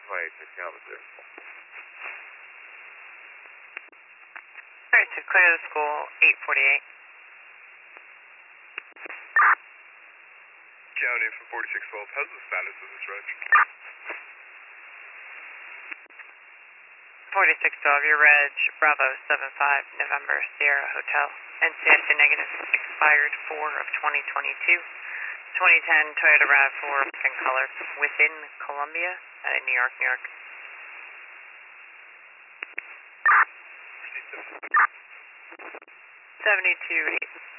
26 Kalamazoo. Alright, so clear the school, 848. County from 4612, how's the status of this reg? 4612, your reg, Bravo 75, November, Sierra Hotel. NCSA negative, expired 4 of 2022. 2010 Toyota RAV4 in color, within Columbia, New York, New York. 72.